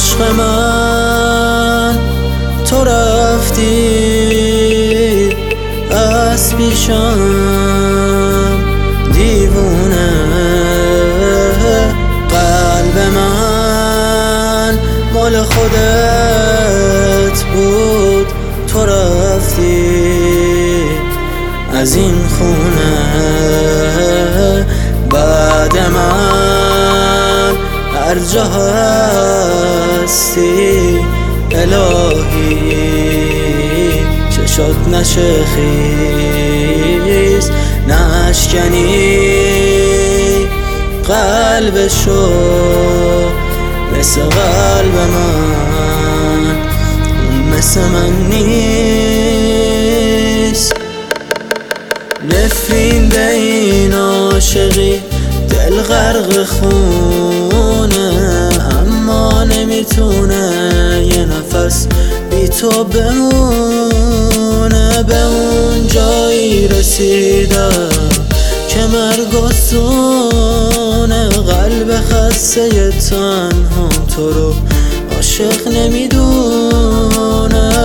عشق من تو رفتی از پیشم دیوونه. قلب من مال خودت بود تو رفتی از این خونه. بعد من هر جا هستی الهی چشات نشه خیز نشکنی قلبشو مثل قلب من مثل من نیست. نفرین به این عاشقی دل غرق خونه اما نمیتونه یه نفس بی تو بمونه. به اون جایی رسیدم که مرگ آسونه. قلب خسته تنها تو رو عاشق نمیدونه.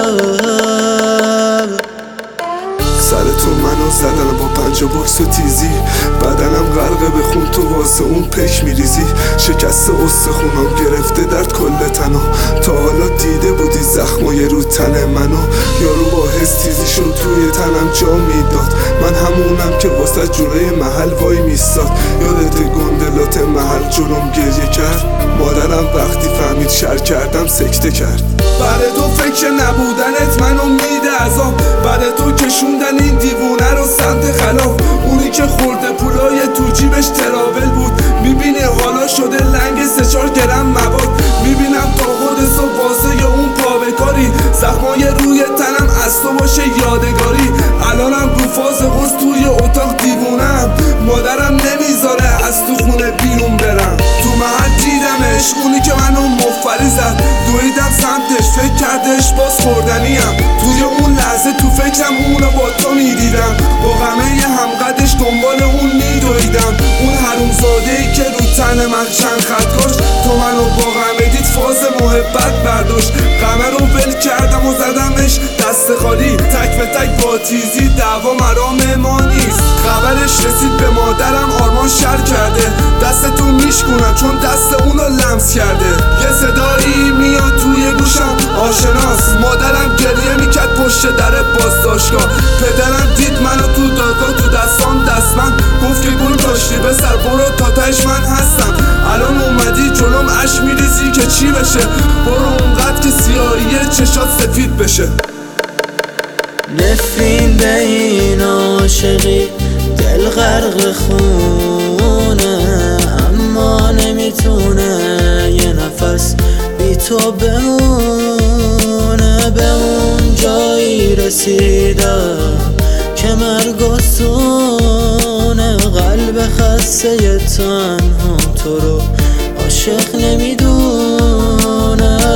سرتو منو زدن با پنجه باکس و تیزی بدنم غرقه به خون تو واسه اون پک میریزی. شکست استخونام گرفته درد کل تنها. تا حالا دیده بودی زخمای رو تن منو؟ یارو با حس تیزیشون توی تنم جا میداد. من همونم که واسه جلوی محل وای میستاد. یادت گندلات محل جلوم گریه کرد؟ مادرم وقتی فهمید شر کردم سکته کرد. بعد تو فکر نبودنت منو میده عذاب. بعد تو کشوندن این دیوونه رو سمت خلاف. اونی که خورده پولای تو جیبش تراول بود میبینه حالا شده لنگ 3-4 گرم مواد. میبینم تا خود صبح واسه اون پا به کاری. زخمای روی تنم از تو باشه یادگاری. الانم رو فاز قرص توی اتاق دیوونم. مادرم نمیذاره از تو خونه بیرون برم. تو محل دیدمش اونی که منو مفری زد. دویدم سمتش فکر کردش باز خوردنیم. توی اون لحظه تو فکرم اونو با تو میدیدم. با غمه ی همقدش دنبال اون میدویدم. اون حرومزاده‌ای که رو تن من چند خط کاشت. تو منو با غمه دید فاز محبت برداشت. غمه رو ول کردم و زدمش دست خالی. تک به تک با تیزی دعوا مرام ما نیست. خبرش رسید به مادرم آرمان شر کرده. دستتو میشکونم چون دست اونو لمس کرده. یه صدایی میاد توی گوشم آشناس. مادرم گریه میکرد پشت در بازداشتگاه. پدرم دید منو تو دادگاه تو دستام دستمند. گفت که گول داشتی بسر برو تا تهش من هستم. الان اومدی جلوم اش میریزی که چی بشه؟ برو اونقدر که سیاهیه چشات سفید بشه. نفرین به این عاشقی دل غرق خونه اما نمیتونه یه نفس بی تو بمونه. به اون جایی رسیدم که مرگ آسونه. قلب خسته تنها تو رو عاشق نمیدونه.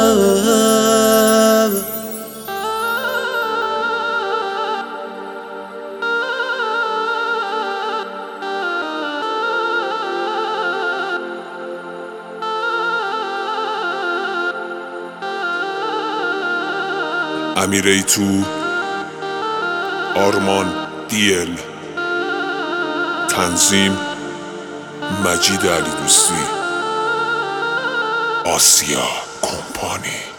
امیر ایتو، آرمان دیل، تنظیم مجید علی دوستی، آسیا کمپانی.